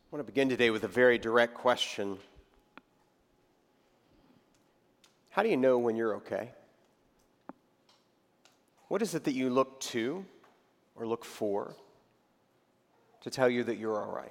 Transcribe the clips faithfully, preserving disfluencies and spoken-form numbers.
I want to begin today with a very direct question. How do you know when you're okay? What is it that you look to or look for to tell you that you're all right?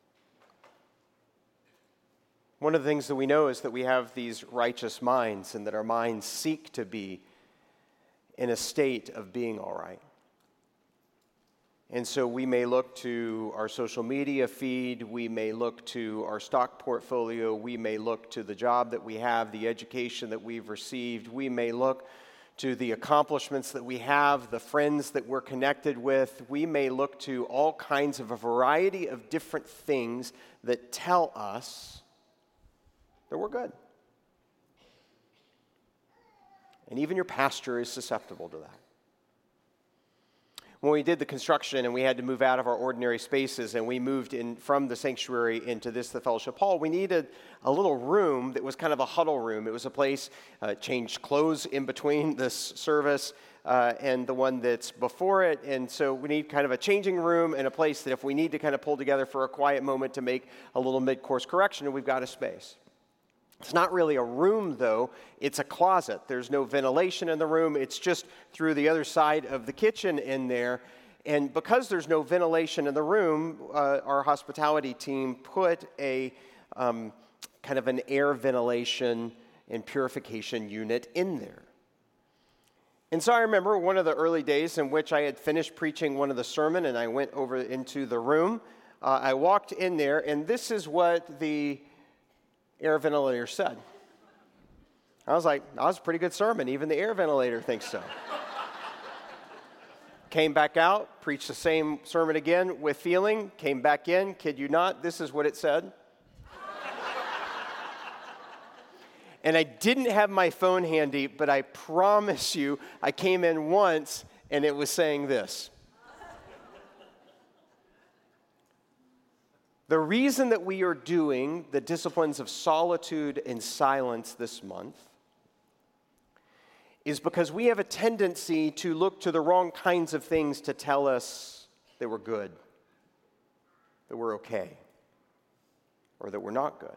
One of the things that we know is that we have these righteous minds and that our minds seek to be in a state of being all right. And so we may look to our social media feed, we may look to our stock portfolio, we may look to the job that we have, the education that we've received, we may look to the accomplishments that we have, the friends that we're connected with. We may look to all kinds of a variety of different things that tell us that we're good. And even your pastor is susceptible to that. When we did the construction and we had to move out of our ordinary spaces and we moved in from the sanctuary into this, the fellowship hall, we needed a little room that was kind of a huddle room. It was a place, uh, changed clothes in between this service uh, and the one that's before it. And so we need kind of a changing room and a place that if we need to kind of pull together for a quiet moment to make a little mid-course correction, and we've got a space. It's not really a room, though. It's a closet. There's no ventilation in the room. It's just through the other side of the kitchen in there. And because there's no ventilation in the room, uh, our hospitality team put a um, kind of an air ventilation and purification unit in there. And so I remember one of the early days in which I had finished preaching one of the sermon and I went over into the room. Uh, I walked in there, and this is what the air ventilator said. I was like, that was a pretty good sermon. Even the air ventilator thinks so. Came back out, preached the same sermon again with feeling, came back in, kid you not, this is what it said. And I didn't have my phone handy, but I promise you, I came in once and it was saying this. The reason that we are doing the disciplines of solitude and silence this month is because we have a tendency to look to the wrong kinds of things to tell us that we're good, that we're okay, or that we're not good.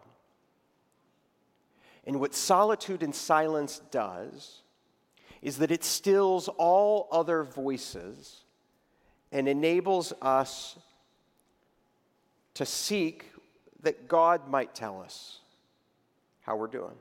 And what solitude and silence does is that it stills all other voices and enables us to seek that God might tell us how we're doing.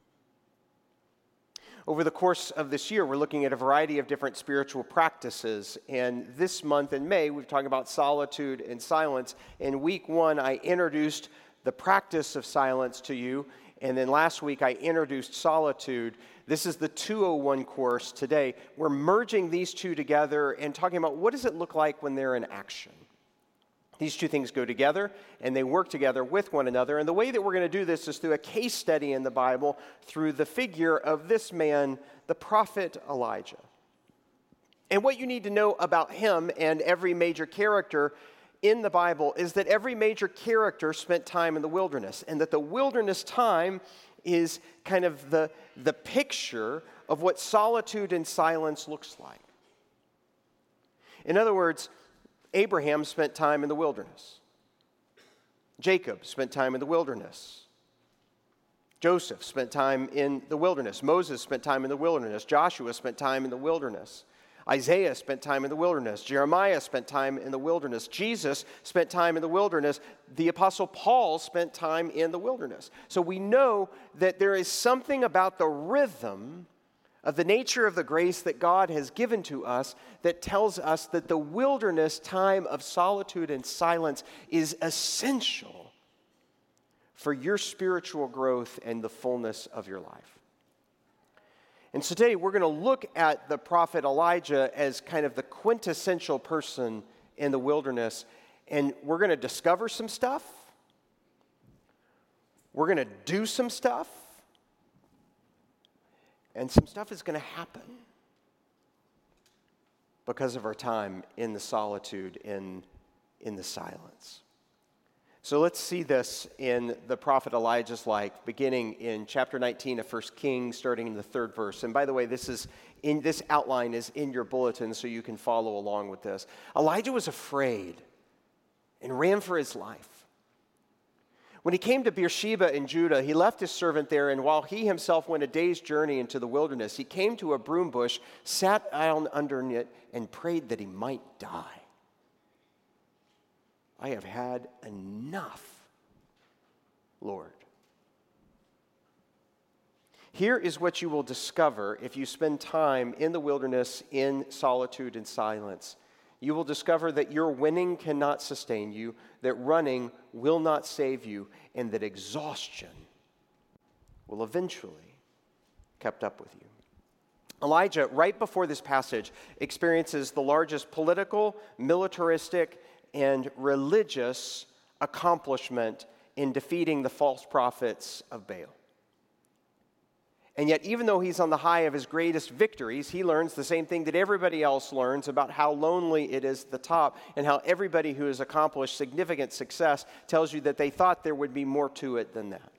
Over the course of this year, we're looking at a variety of different spiritual practices. And this month in May, we've talked about solitude and silence. In week one, I introduced the practice of silence to you. And then last week, I introduced solitude. This is the two oh one course today. We're merging these two together and talking about what does it look like when they're in action. These two things go together, and they work together with one another. And the way that we're going to do this is through a case study in the Bible, through the figure of this man, the prophet Elijah. And what you need to know about him and every major character in the Bible is that every major character spent time in the wilderness, and that the wilderness time is kind of the, the picture of what solitude and silence looks like. In other words, Abraham spent time in the wilderness. Jacob spent time in the wilderness. Joseph spent time in the wilderness. Moses spent time in the wilderness. Joshua spent time in the wilderness. Isaiah spent time in the wilderness. Jeremiah spent time in the wilderness. Jesus spent time in the wilderness. The Apostle Paul spent time in the wilderness. So we know that there is something about the rhythm of the nature of the grace that God has given to us that tells us that the wilderness time of solitude and silence is essential for your spiritual growth and the fullness of your life. And today we're going to look at the prophet Elijah as kind of the quintessential person in the wilderness, and we're going to discover some stuff. We're going to do some stuff. And some stuff is going to happen because of our time in the solitude, in, in the silence. So let's see this in the prophet Elijah's life, beginning in chapter nineteen of First Kings, starting in the third verse. And by the way, this is in this outline is in your bulletin, so you can follow along with this. Elijah was afraid and ran for his life. When he came to Beersheba in Judah, he left his servant there, and while he himself went a day's journey into the wilderness, he came to a broom bush, sat down under it, and prayed that he might die. I have had enough, Lord. Here is what you will discover if you spend time in the wilderness in solitude and silence. You will discover that your winning cannot sustain you, that running will not save you, and that exhaustion will eventually catch up with you. Elijah, right before this passage, experiences the largest political, militaristic, and religious accomplishment in defeating the false prophets of Baal. And yet, even though he's on the high of his greatest victories, he learns the same thing that everybody else learns about how lonely it is at the top, and how everybody who has accomplished significant success tells you that they thought there would be more to it than that.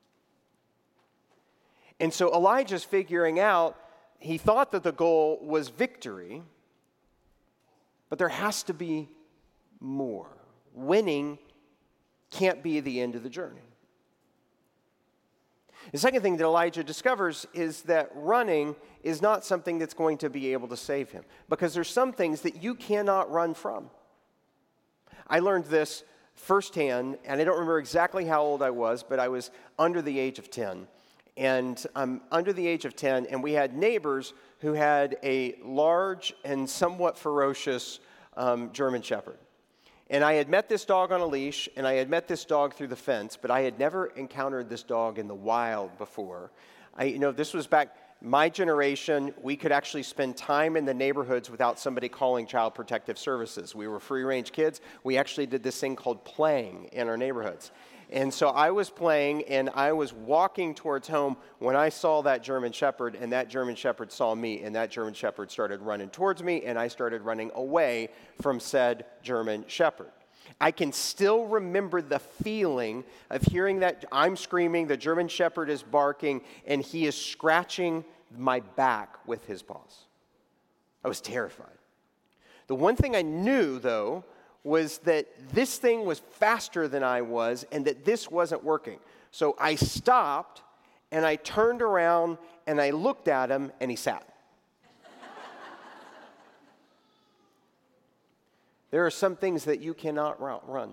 And so Elijah's figuring out, he thought that the goal was victory, but there has to be more. Winning can't be the end of the journey. The second thing that Elijah discovers is that running is not something that's going to be able to save him, because there's some things that you cannot run from. I learned this firsthand, and I don't remember exactly how old I was, but I was under the age of ten. And I'm under the age of ten, and we had neighbors who had a large and somewhat ferocious um, German Shepherd. And I had met this dog on a leash, and I had met this dog through the fence, but I had never encountered this dog in the wild before. I, you know, this was back my generation. We could actually spend time in the neighborhoods without somebody calling Child Protective Services. We were free-range kids. We actually did this thing called playing in our neighborhoods. And so I was playing, and I was walking towards home when I saw that German Shepherd, and that German Shepherd saw me, and that German Shepherd started running towards me, and I started running away from said German Shepherd. I can still remember the feeling of hearing that I'm screaming, the German Shepherd is barking, and he is scratching my back with his paws. I was terrified. The one thing I knew, though, was that this thing was faster than I was, and that this wasn't working. So I stopped, and I turned around, and I looked at him, and he sat. There are some things that you cannot run.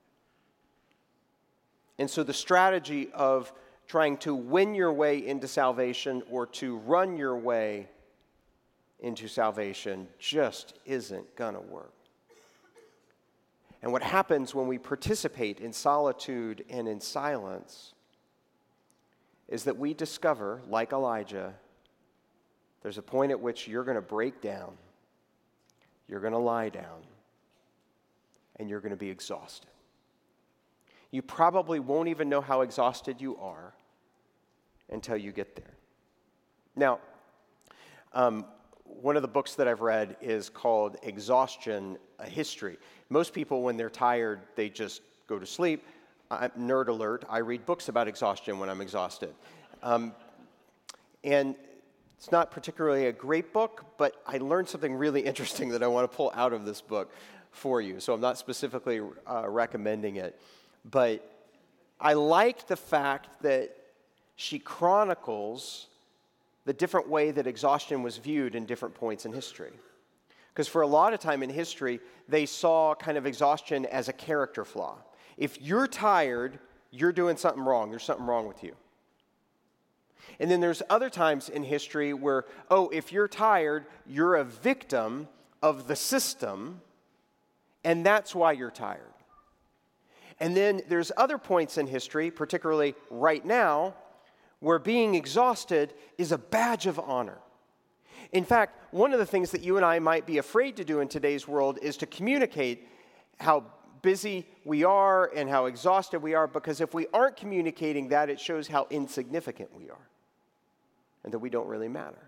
And so the strategy of trying to win your way into salvation or to run your way into salvation just isn't going to work. And what happens when we participate in solitude and in silence is that we discover, like Elijah, there's a point at which you're going to break down, you're going to lie down, and you're going to be exhausted. You probably won't even know how exhausted you are until you get there. Now, um, one of the books that I've read is called Exhaustion, A History. Most people, when they're tired, they just go to sleep. I'm nerd alert. I read books about exhaustion when I'm exhausted. Um, and it's not particularly a great book, but I learned something really interesting that I want to pull out of this book for you. So I'm not specifically uh, recommending it. But I liked the fact that she chronicles the different way that exhaustion was viewed in different points in history. Because for a lot of time in history, they saw kind of exhaustion as a character flaw. If you're tired, you're doing something wrong. There's something wrong with you. And then there's other times in history where, oh, if you're tired, you're a victim of the system, and that's why you're tired. And then there's other points in history, particularly right now, where being exhausted is a badge of honor. In fact, one of the things that you and I might be afraid to do in today's world is to communicate how busy we are and how exhausted we are, because if we aren't communicating that, it shows how insignificant we are and that we don't really matter.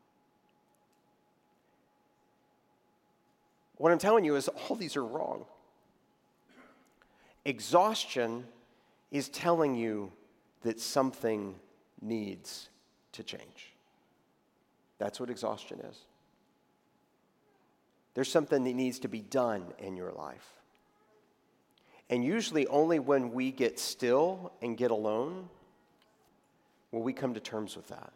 What I'm telling you is all these are wrong. Exhaustion is telling you that something needs to change. That's what exhaustion is. There's something that needs to be done in your life. And usually only when we get still and get alone will we come to terms with that.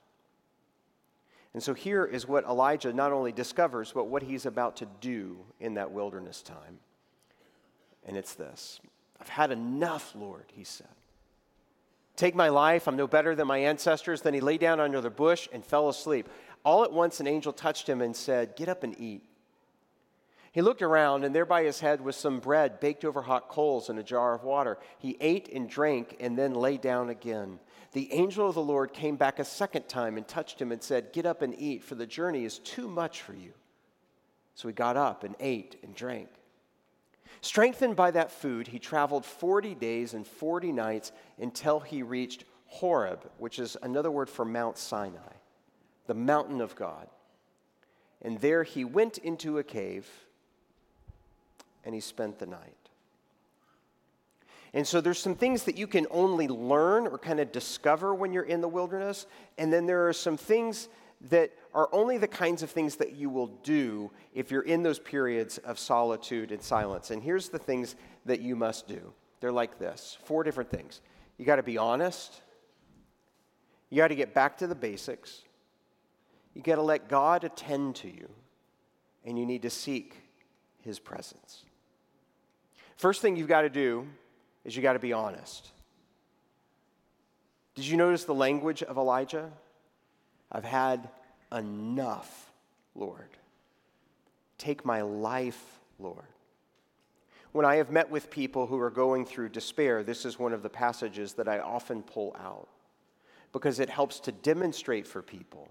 And so here is what Elijah not only discovers, but what he's about to do in that wilderness time. And it's this: I've had enough, Lord, he said. Take my life, I'm no better than my ancestors. Then he lay down under the bush and fell asleep. All at once an angel touched him and said, get up and eat. He looked around, and there by his head was some bread baked over hot coals and a jar of water. He ate and drank and then lay down again. The angel of the Lord came back a second time and touched him and said, get up and eat, for the journey is too much for you. So he got up and ate and drank. Strengthened by that food, he traveled forty days and forty nights until he reached Horeb, which is another word for Mount Sinai, the mountain of God. And there he went into a cave and he spent the night. And so there's some things that you can only learn or kind of discover when you're in the wilderness. And then there are some things that are only the kinds of things that you will do if you're in those periods of solitude and silence. And here's the things that you must do. They're like this: four different things. You got to be honest. You got to get back to the basics. You got to let God attend to you. And you need to seek his presence. First thing you've got to do is you got to be honest. Did you notice the language of Elijah? I've had enough, Lord. Take my life, Lord. When I have met with people who are going through despair, this is one of the passages that I often pull out because it helps to demonstrate for people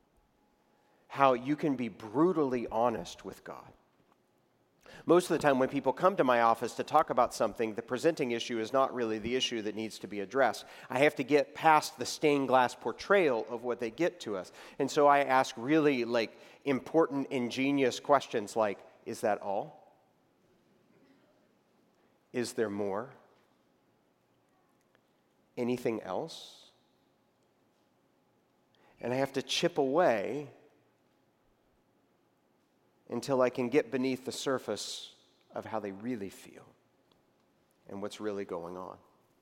how you can be brutally honest with God. Most of the time when people come to my office to talk about something, the presenting issue is not really the issue that needs to be addressed. I have to get past the stained glass portrayal of what they get to us. And so I ask really like important, ingenious questions like, is that all? Is there more? Anything else? And I have to chip away until I can get beneath the surface of how they really feel and what's really going on.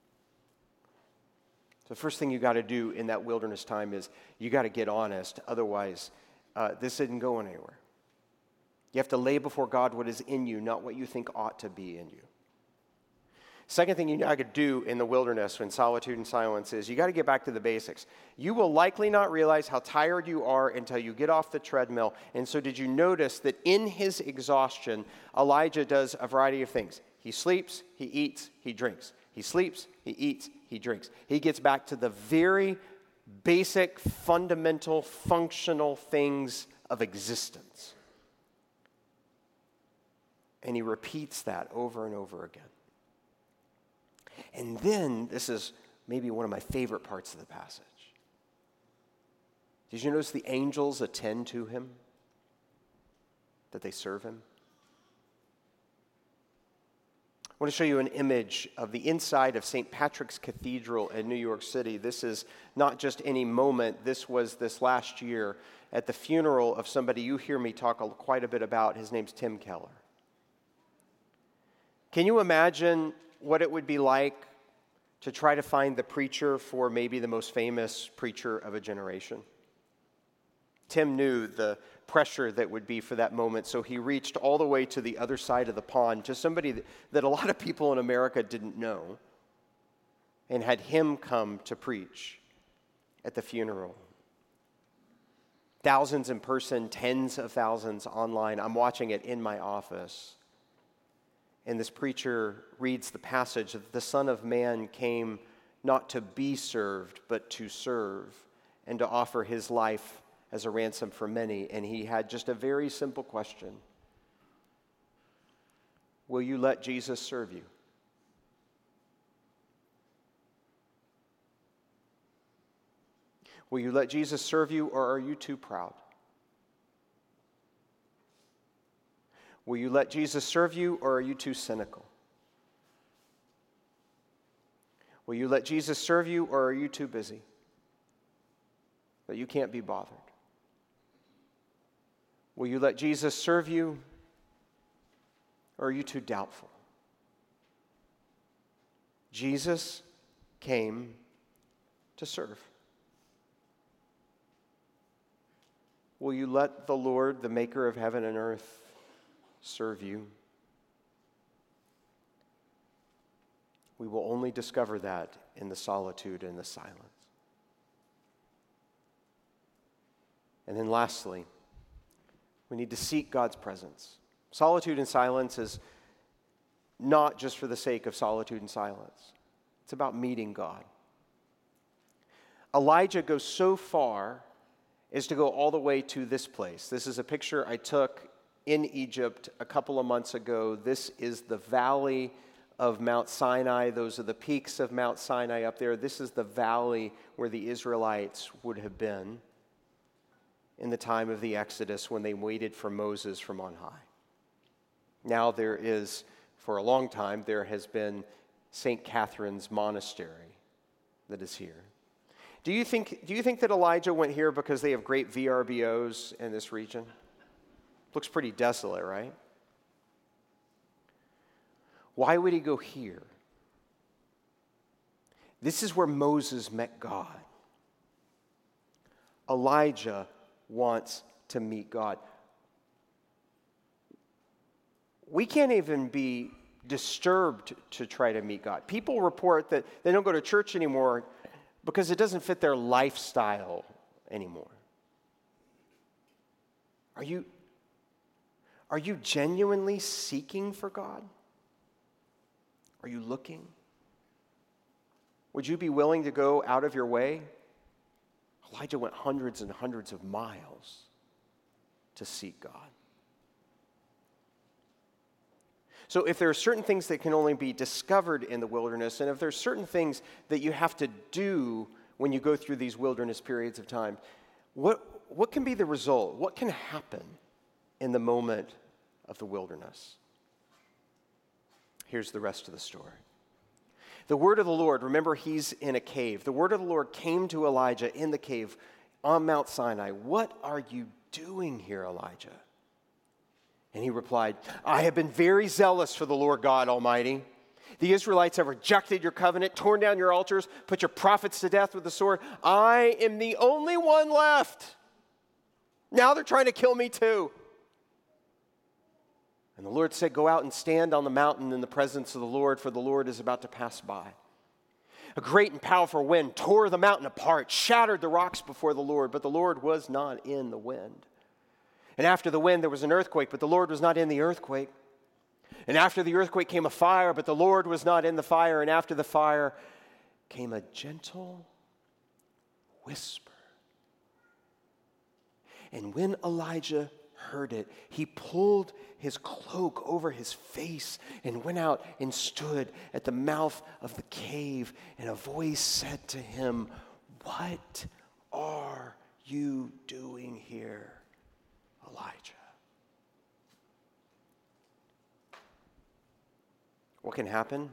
So the first thing you got to do in that wilderness time is you got to get honest. Otherwise, uh, this isn't going anywhere. You have to lay before God what is in you, not what you think ought to be in you. Second thing you got to do in the wilderness when solitude and silence is you got to get back to the basics. You will likely not realize how tired you are until you get off the treadmill. And so did you notice that in his exhaustion, Elijah does a variety of things? He sleeps, he eats, he drinks. He sleeps, he eats, he drinks. He gets back to the very basic, fundamental, functional things of existence. And he repeats that over and over again. And then, this is maybe one of my favorite parts of the passage. Did you notice the angels attend to him? That they serve him? I want to show you an image of the inside of Saint Patrick's Cathedral in New York City. This is not just any moment. This was this last year at the funeral of somebody you hear me talk quite a bit about. His name's Tim Keller. Can you imagine what it would be like to try to find the preacher for maybe the most famous preacher of a generation? Tim knew the pressure that would be for that moment, so he reached all the way to the other side of the pond to somebody that, that a lot of people in America didn't know and had him come to preach at the funeral. Thousands in person, tens of thousands online. I'm watching it in my office. And this preacher reads the passage that the Son of Man came not to be served, but to serve and to offer his life as a ransom for many. And he had just a very simple question. Will you let Jesus serve you? Will you let Jesus serve you, or are you too proud? Will you let Jesus serve you, or are you too cynical? Will you let Jesus serve you, or are you too busy that you can't be bothered? Will you let Jesus serve you, or are you too doubtful? Jesus came to serve. Will you let the Lord, the maker of heaven and earth, serve you? We will only discover that in the solitude and the silence. And then lastly, we need to seek God's presence. Solitude and silence is not just for the sake of solitude and silence. It's about meeting God. Elijah goes so far as to go all the way to this place. This is a picture I took in Egypt a couple of months ago. This is the valley of Mount Sinai. Those are the peaks of Mount Sinai up there. This is the valley where the Israelites would have been in the time of the Exodus when they waited for Moses from on high. Now there is, for a long time, there has been Saint Catherine's Monastery that is here. Do you think, do you think that Elijah went here because they have great V R B Os in this region? Looks pretty desolate, right? Why would he go here? This is where Moses met God. Elijah wants to meet God. We can't even be disturbed to try to meet God. People report that they don't go to church anymore because it doesn't fit their lifestyle anymore. Are you, are you genuinely seeking for God? Are you looking? Would you be willing to go out of your way? Elijah went hundreds and hundreds of miles to seek God. So if there are certain things that can only be discovered in the wilderness, and if there are certain things that you have to do when you go through these wilderness periods of time, what, what can be the result? What can happen in the moment of the wilderness? Here's the rest of the story. The word of the Lord, remember he's in a cave. The word of the Lord came to Elijah in the cave on Mount Sinai. What are you doing here, Elijah? And he replied, I have been very zealous for the Lord God Almighty. The Israelites have rejected your covenant, torn down your altars, put your prophets to death with the sword. I am the only one left. Now they're trying to kill me too. And the Lord said, go out and stand on the mountain in the presence of the Lord, for the Lord is about to pass by. A great and powerful wind tore the mountain apart, shattered the rocks before the Lord, but the Lord was not in the wind. And after the wind there was an earthquake, but the Lord was not in the earthquake. And after the earthquake came a fire, but the Lord was not in the fire. And after the fire came a gentle whisper. And when Elijah heard it, he pulled his cloak over his face and went out and stood at the mouth of the cave. And a voice said to him, what are you doing here, Elijah? What can happen?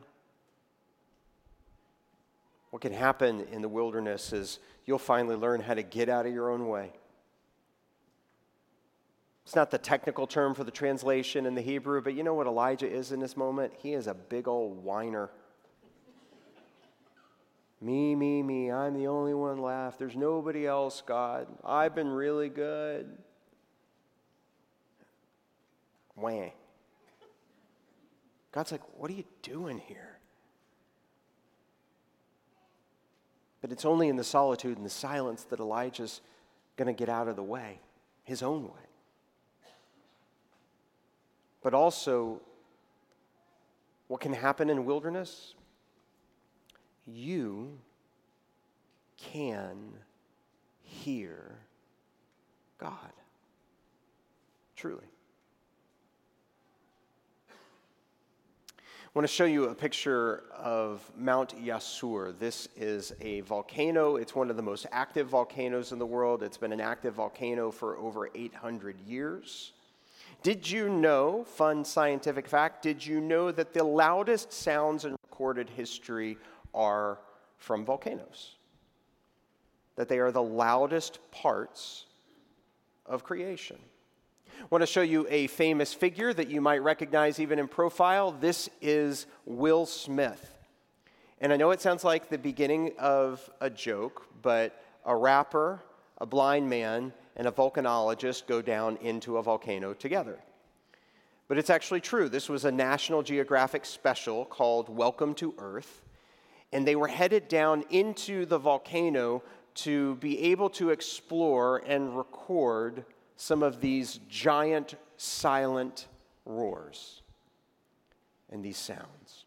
What can happen in the wilderness is you'll finally learn how to get out of your own way. It's not the technical term for the translation in the Hebrew, but you know what Elijah is in this moment? He is a big old whiner. Me, me, me, I'm the only one left. There's nobody else, God. I've been really good. Wah. God's like, what are you doing here? But it's only in the solitude and the silence that Elijah's going to get out of the way, his own way. But also, what can happen in wilderness? You can hear God. Truly. I want to show you a picture of Mount Yasur. This is a volcano. It's one of the most active volcanoes in the world. It's been an active volcano for over eight hundred years. Did you know, fun scientific fact, did you know that the loudest sounds in recorded history are from volcanoes? That they are the loudest parts of creation. I want to show you a famous figure that you might recognize even in profile. This is Will Smith. And I know it sounds like the beginning of a joke, but a rapper, a blind man, and a volcanologist go down into a volcano together. But it's actually true. This was a National Geographic special called Welcome to Earth, and they were headed down into the volcano to be able to explore and record some of these giant silent roars and these sounds.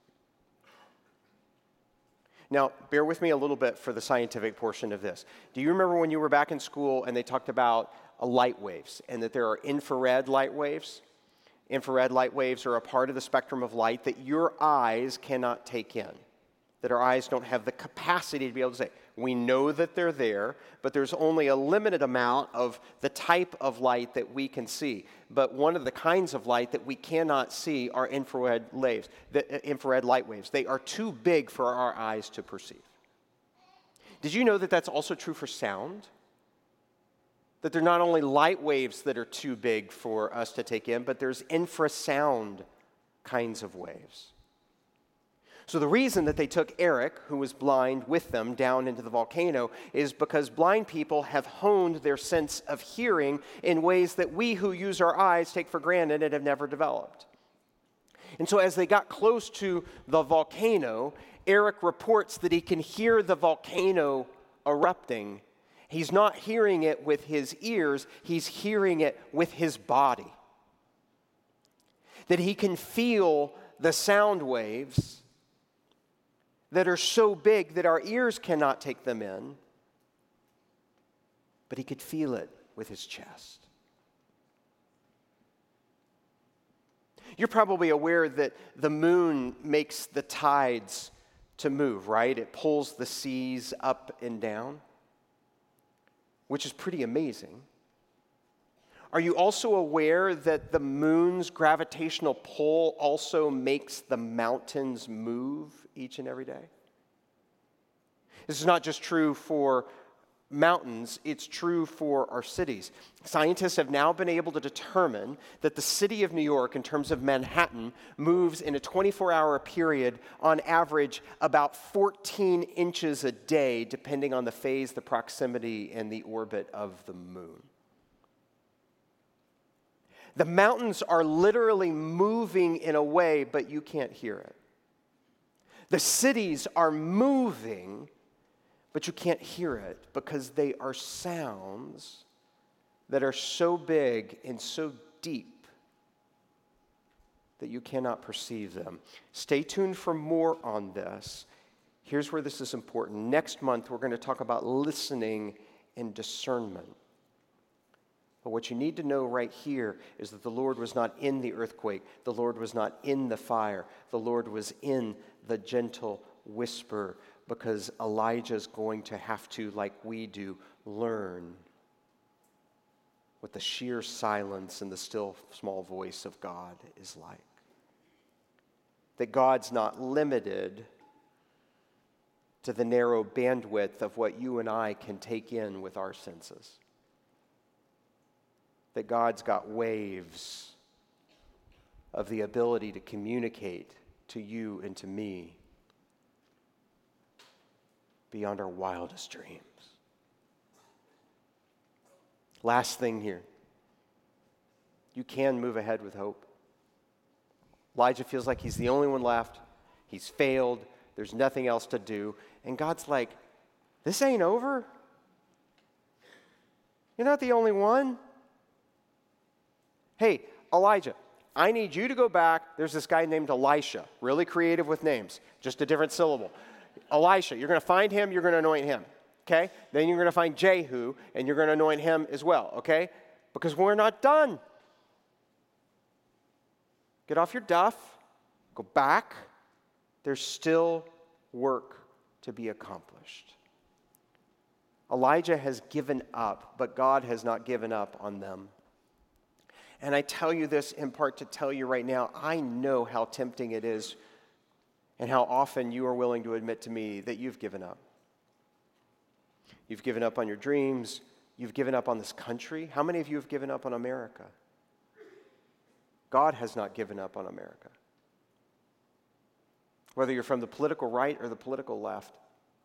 Now, bear with me a little bit for the scientific portion of this. Do you remember when you were back in school and they talked about uh, light waves and that there are infrared light waves? Infrared light waves are a part of the spectrum of light that your eyes cannot take in, that our eyes don't have the capacity to be able to say. We know that they're there, but there's only a limited amount of the type of light that we can see. But one of the kinds of light that we cannot see are infrared waves, the infrared light waves. They are too big for our eyes to perceive. Did you know that that's also true for sound? That they're not only light waves that are too big for us to take in, but there's infrasound kinds of waves. So the reason that they took Eric, who was blind, with them down into the volcano is because blind people have honed their sense of hearing in ways that we who use our eyes take for granted and have never developed. And so as they got close to the volcano, Eric reports that he can hear the volcano erupting. He's not hearing it with his ears, he's hearing it with his body. That he can feel the sound waves that are so big that our ears cannot take them in, but he could feel it with his chest. You're probably aware that the moon makes the tides to move, right? It pulls the seas up and down, which is pretty amazing. Are you also aware that the moon's gravitational pull also makes the mountains move each and every day? This is not just true for mountains, it's true for our cities. Scientists have now been able to determine that the city of New York, in terms of Manhattan, moves in a twenty-four hour period on average about fourteen inches a day, depending on the phase, the proximity, and the orbit of the moon. The mountains are literally moving in a way, but you can't hear it. The cities are moving, but you can't hear it because they are sounds that are so big and so deep that you cannot perceive them. Stay tuned for more on this. Here's where this is important. Next month, we're going to talk about listening and discernment. But what you need to know right here is that the Lord was not in the earthquake. The Lord was not in the fire. The Lord was in the gentle whisper, because Elijah's going to have to, like we do, learn what the sheer silence and the still small voice of God is like. That God's not limited to the narrow bandwidth of what you and I can take in with our senses. That God's got waves of the ability to communicate to you and to me beyond our wildest dreams. Last thing here. You can move ahead with hope. Elijah feels like he's the only one left. He's failed. There's nothing else to do. And God's like, this ain't over. You're not the only one. Hey, Elijah, I need you to go back. There's this guy named Elisha, really creative with names, just a different syllable. Elisha, you're going to find him, you're going to anoint him, okay? Then you're going to find Jehu, and you're going to anoint him as well, okay? Because we're not done. Get off your duff, go back. There's still work to be accomplished. Elijah has given up, but God has not given up on them. And I tell you this in part to tell you right now, I know how tempting it is and how often you are willing to admit to me that you've given up. You've given up on your dreams. You've given up on this country. How many of you have given up on America? God has not given up on America. whether you're from the political right or the political left.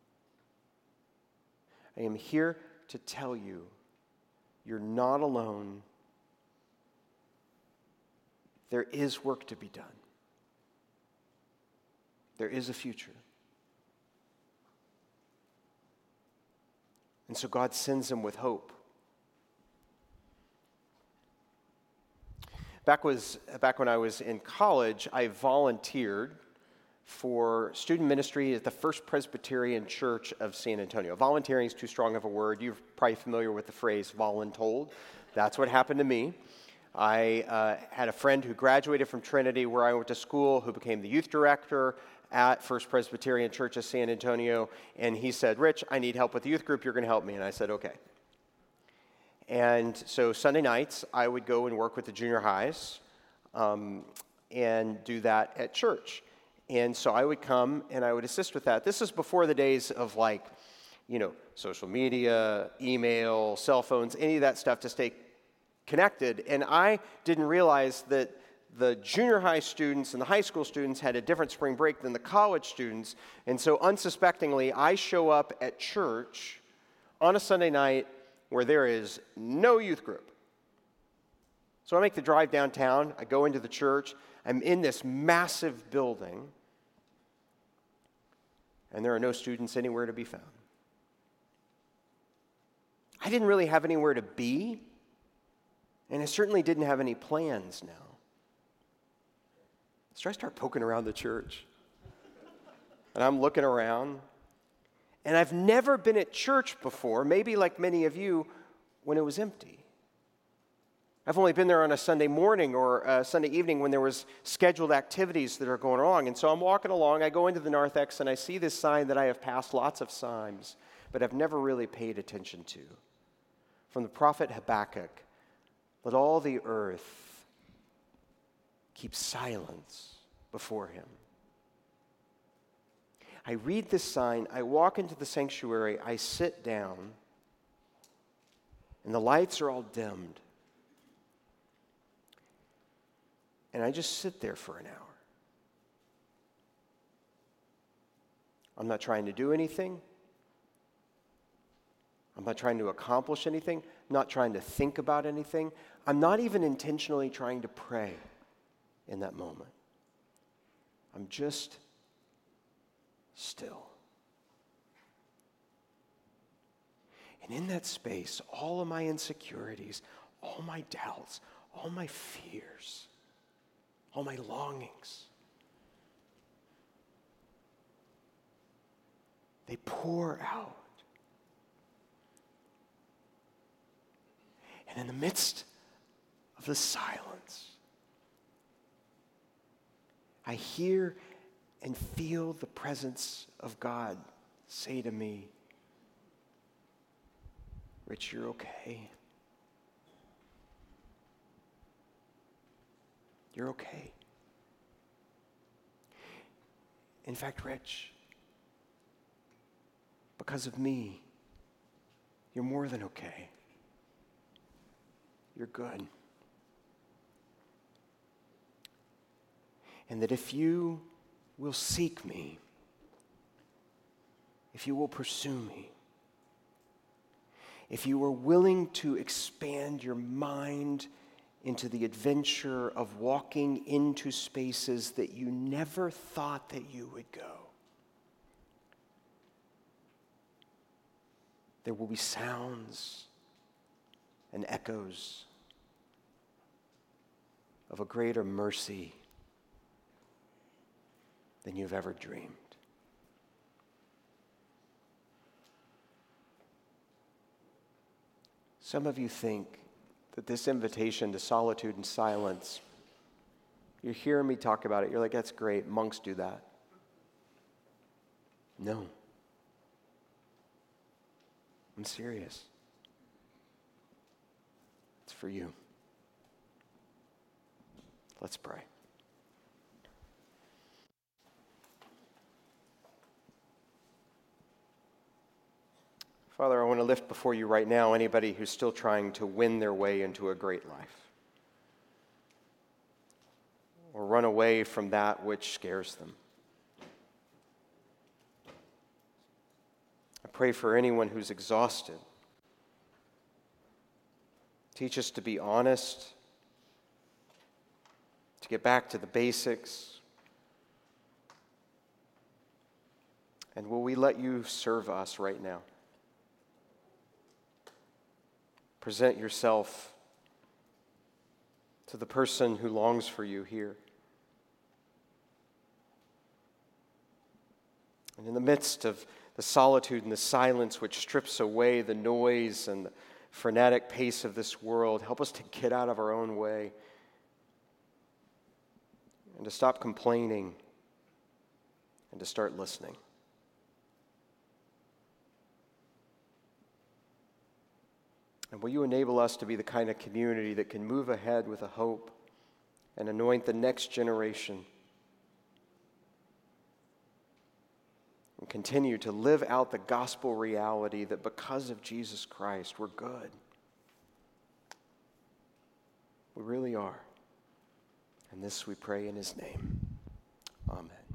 I am here to tell you, you're not alone. There is work to be done. There is a future. And so God sends them with hope. Back was back when I was in college, I volunteered for student ministry at the First Presbyterian Church of San Antonio. Volunteering is too strong of a word. You're probably familiar with the phrase voluntold. That's what happened to me. I uh, had a friend who graduated from Trinity, where I went to school, who became the youth director at First Presbyterian Church of San Antonio, and he said, "Rich, I need help with the youth group. You're going to help me." And I said, "Okay." And so Sunday nights, I would go and work with the junior highs um, and do that at church. And so I would come and I would assist with that. This is before the days of, like, you know, social media, email, cell phones, any of that stuff to stay connected. And I didn't realize that the junior high students and the high school students had a different spring break than the college students. And so unsuspectingly, I show up at church on a Sunday night where there is no youth group. So I make the drive downtown. I go into the church. I'm in this massive building, and there are no students anywhere to be found. I didn't really have anywhere to be, and I certainly didn't have any plans now. So I start poking around the church, and I'm looking around, and I've never been at church before, maybe like many of you, when it was empty. I've only been there on a Sunday morning or a Sunday evening when there was scheduled activities that are going on. And so I'm walking along, I go into the narthex, and I see this sign that I have passed lots of times, but I've never really paid attention to. From the prophet Habakkuk, "Let all the earth keep silence before him." I read this sign, I walk into the sanctuary, I sit down, and the lights are all dimmed. And I just sit there for an hour. I'm not trying to do anything. I'm not trying to accomplish anything. I'm not trying to think about anything. I'm not even intentionally trying to pray in that moment. I'm just still. And in that space, all of my insecurities, all my doubts, all my fears, all my longings, they pour out. And in the midst of the silence, I hear and feel the presence of God say to me, "Rich, you're okay. You're okay. In fact, Rich, because of me, you're more than okay. You're good. And that if you will seek me, if you will pursue me, if you are willing to expand your mind into the adventure of walking into spaces that you never thought that you would go, there will be sounds and echoes of a greater mercy than you've ever dreamed. Some of you think that this invitation to solitude and silence, you're hearing me talk about it, you're like, that's great, monks do that. No. I'm serious. It's for you. Let's pray. Father, I want to lift before you right now anybody who's still trying to win their way into a great life or run away from that which scares them. pray for anyone who's exhausted. Teach us to be honest, to get back to the basics. And will we let you serve us right now? Present yourself to the person who longs for you here. And in the midst of the solitude and the silence which strips away the noise and the frenetic pace of this world, help us to get out of our own way and to stop complaining and to start listening. And will you enable us to be the kind of community that can move ahead with a hope and anoint the next generation and continue to live out the gospel reality that because of Jesus Christ, we're good. We really are. And this we pray in his name. Amen.